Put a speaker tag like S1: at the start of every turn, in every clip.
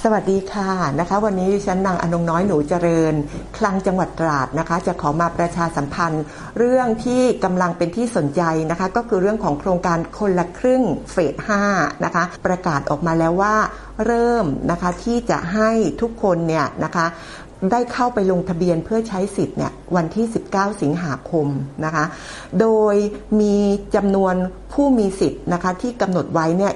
S1: สวัสดีค่ะนะคะวันนี้ดิฉันนางอนงน้อยหนูเจริญคลังจังหวัดตราดนะคะจะขอมาประชาสัมพันธ์เรื่องที่กำลังเป็นที่สนใจนะคะก็คือเรื่องของโครงการคนละครึ่งเฟส 5นะคะประกาศออกมาแล้วว่าเริ่มนะคะที่จะให้ทุกคนเนี่ยนะคะได้เข้าไปลงทะเบียนเพื่อใช้สิทธิ์เนี่ยวันที่19สิงหาคมนะคะโดยมีจำนวนผู้มีสิทธิ์นะคะที่กำหนดไว้เนี่ย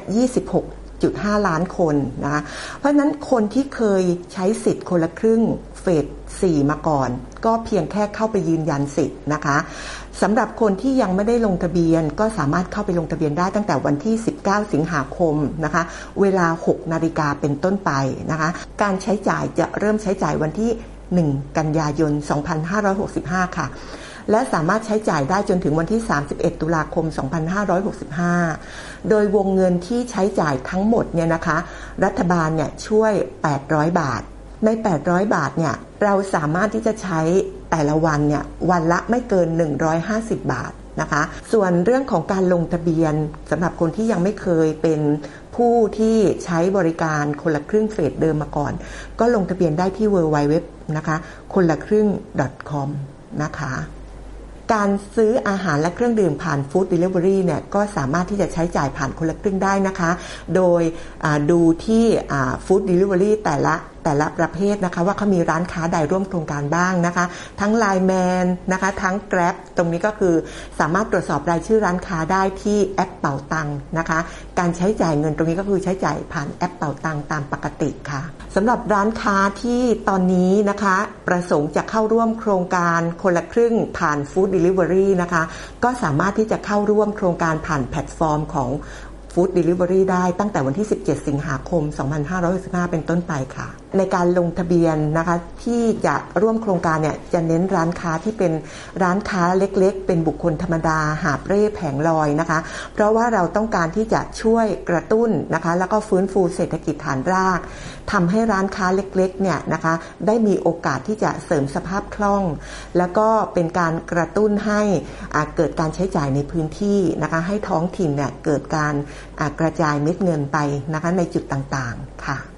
S1: 26.5 ล้านคนนะคะเพราะฉะนั้นคนที่เคยใช้สิทธิ์คนละครึ่งเฟส 4มาก่อนก็เพียงแค่เข้าไปยืนยันสิทธิ์นะคะสำหรับคนที่ยังไม่ได้ลงทะเบียนก็สามารถเข้าไปลงทะเบียนได้ตั้งแต่วันที่19สิงหาคมนะคะเวลา 6 นาฬิกาเป็นต้นไปนะคะการใช้จ่ายจะเริ่มใช้จ่ายวันที่1 กันยายน 2565 ค่ะและสามารถใช้จ่ายได้จนถึงวันที่31 ตุลาคม 2565 โดยวงเงินที่ใช้จ่ายทั้งหมดเนี่ยนะคะรัฐบาลเนี่ยช่วย800 บาทใน800 บาทเนี่ยเราสามารถที่จะใช้แต่ละวันเนี่ยวันละไม่เกิน150 บาทนะคะส่วนเรื่องของการลงทะเบียนสำหรับคนที่ยังไม่เคยเป็นผู้ที่ใช้บริการคนละครึ่งเฟสเดิมมาก่อนก็ลงทะเบียนได้ที่ www นะคะคนละครึ่ง .com นะคะการซื้ออาหารและเครื่องดื่มผ่านฟู้ดเดลิเวอรี่เนี่ยก็สามารถที่จะใช้จ่ายผ่านคนละครึ่งได้นะคะโดยดูที่ฟู้ดเดลิเวอรี่แต่ละประเภทนะคะว่าเขามีร้านค้าใดร่วมโครงการบ้างนะคะทั้ง Line Man นะคะทั้ง Grab ตรงนี้ก็คือสามารถตรวจสอบรายชื่อร้านค้าได้ที่แอปเป๋าตังนะคะการใช้จ่ายเงินตรงนี้ก็คือใช้จ่ายผ่านแอปเป๋าตังตามปกติค่ะสำหรับร้านค้าที่ตอนนี้นะคะประสงค์จะเข้าร่วมโครงการคนละครึ่งผ่านฟู้ดเดลิเวอรี่นะคะก็สามารถที่จะเข้าร่วมโครงการผ่านแพลตฟอร์มของฟู้ดเดลิเวอรี่ได้ตั้งแต่วันที่17สิงหาคม2565เป็นต้นไปค่ะในการลงทะเบียนนะคะที่จะร่วมโครงการเนี่ยจะเน้นร้านค้าที่เป็นร้านค้าเล็กๆเป็นบุคคลธรรมดาหาบเร่แผงลอยนะคะเพราะว่าเราต้องการที่จะช่วยกระตุ้นนะคะแล้วก็ฟื้นฟูเศรษฐกิจฐานรากทำให้ร้านค้าเล็กๆเนี่ยนะคะได้มีโอกาสที่จะเสริมสภาพคล่องแล้วก็เป็นการกระตุ้นให้เกิดการใช้จ่ายในพื้นที่นะคะให้ท้องถิ่นเนี่ยเกิดการกระจายเม็ดเงินไปนะคะในจุดต่างๆค่ะ